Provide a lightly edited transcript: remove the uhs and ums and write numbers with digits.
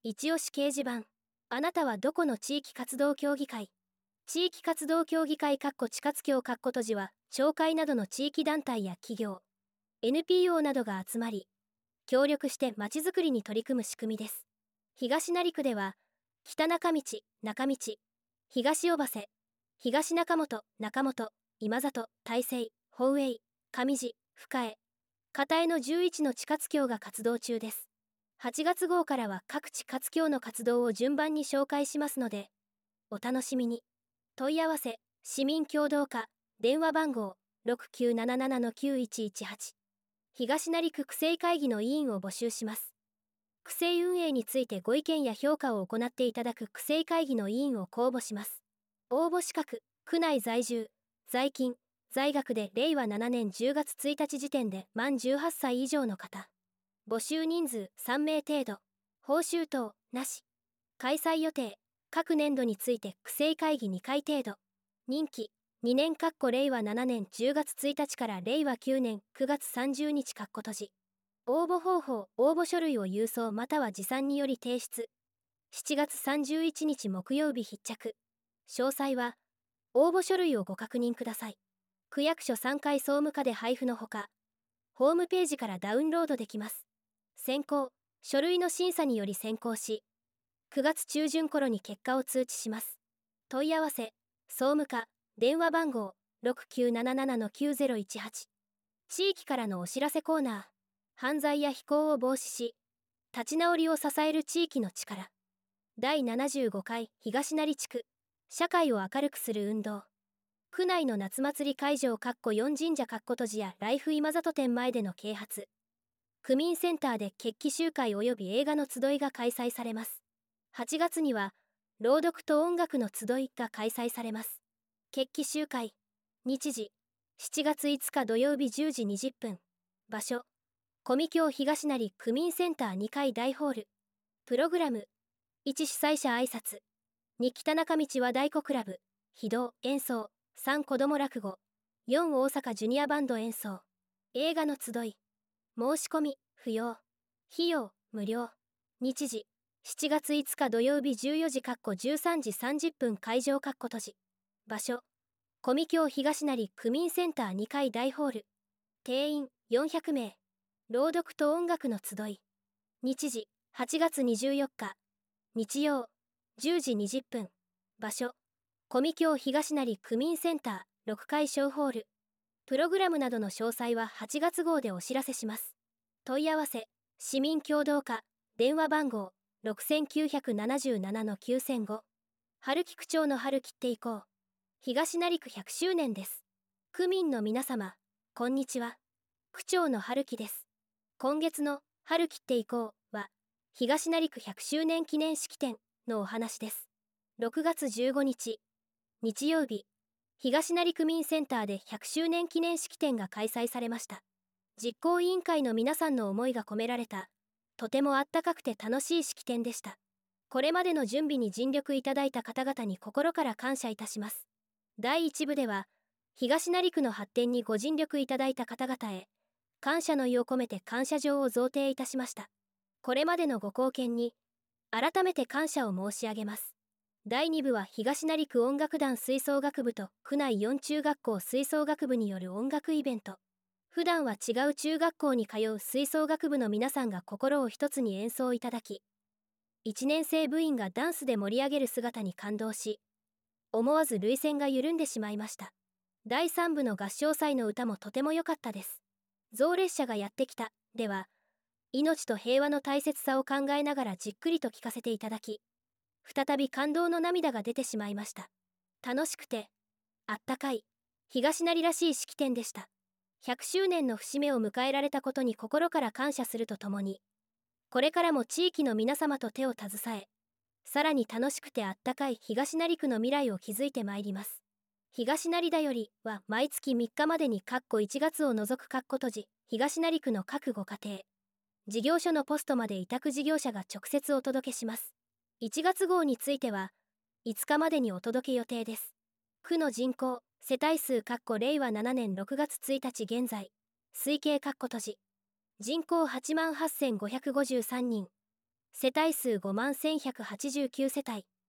一押し掲示板。あなたはどこの地域活動協議会？地域活動協議会地活協閉じは、町会などの地域団体や企業、NPO などが集まり、協力してまちづくりに取り組む仕組みです。東成区では、北中道、中道、東尾鷲、東中本、中本、今里、大西、宝永、上地、深江、片江の11の地活協が活動中です。8月号からは各地活協の活動を順番に紹介しますので、お楽しみに。問い合わせ、市民協働課、電話番号、6977-9118。東成区区政会議の委員を募集します。区政運営についてご意見や評価を行っていただく区政会議の委員を公募します。応募資格、区内在住、在勤、在学で令和7年10月1日時点で満18歳以上の方。募集人数3名程度。報酬等なし。開催予定、各年度について区政会議2回程度。任期2年令和7年10月1日から令和9年9月30日閉じ。応募方法、応募書類を郵送または持参により提出。7月31日木曜日必着。詳細は、応募書類をご確認ください。区役所3階総務課で配布のほか、ホームページからダウンロードできます。選考、書類の審査により選考し、9月中旬頃に結果を通知します。問い合わせ、総務課、電話番号、6977-9018。地域からのお知らせコーナー。犯罪や非行を防止し、立ち直りを支える地域の力。第75回東成地区、社会を明るくする運動。区内の夏祭り会場4神社閉じやライフ今里店前での啓発。区民センターで決起集会及び映画の集いが開催されます。8月には、朗読と音楽の集いが開催されます。決起集会。日時、7月5日土曜日10時20分。場所、小見京東成区民センター2階大ホール。プログラム、1主催者挨拶。2北中道和太鼓クラブ、非道演奏。3子ども落語。4大阪ジュニアバンド演奏。映画の集い。申し込み、不要。費用、無料。日時、7月5日土曜日14時13時30分会場閉じ。場所、小見京東成区民センター2階大ホール。定員400名。朗読と音楽の集い。日時、8月24日。日曜、10時20分。場所、小見京東成区民センター6階小ホール。プログラムなどの詳細は8月号でお知らせします。問い合わせ、市民協働課、電話番号、6977-9005。春木区長の春切っていこう。東成区100周年です。区民の皆様、こんにちは。区長の春木です。今月の春切っていこうは、東成区100周年記念式典のお話です。6月15日、日曜日、東成区民センターで100周年記念式典が開催されました。実行委員会の皆さんの思いが込められた、とてもあったかくて楽しい式典でした。これまでの準備に尽力いただいた方々に心から感謝いたします。第1部では、東成区の発展にご尽力いただいた方々へ、感謝の意を込めて感謝状を贈呈いたしました。これまでのご貢献に、改めて感謝を申し上げます。第2部は東成区音楽団吹奏楽部と区内4中学校吹奏楽部による音楽イベント。普段は違う中学校に通う吹奏楽部の皆さんが心を一つに演奏いただき、1年生部員がダンスで盛り上げる姿に感動し、思わず涙腺が緩んでしまいました。第3部の合唱祭の歌もとても良かったです。象列車がやってきた、では、命と平和の大切さを考えながらじっくりと聴かせていただき、再び感動の涙が出てしまいました。楽しくて、あったかい、東成らしい式典でした。100周年の節目を迎えられたことに心から感謝するとともに、これからも地域の皆様と手を携え、さらに楽しくてあったかい東成区の未来を築いてまいります。東成だよりは毎月3日までに1月を除く閉じ、東成区の各ご家庭、事業所のポストまで委託事業者が直接お届けします。1月号については、5日までにお届け予定です。区の人口、世帯数令和7年6月1日現在、推計人口88553人。 世帯数5万1189世帯。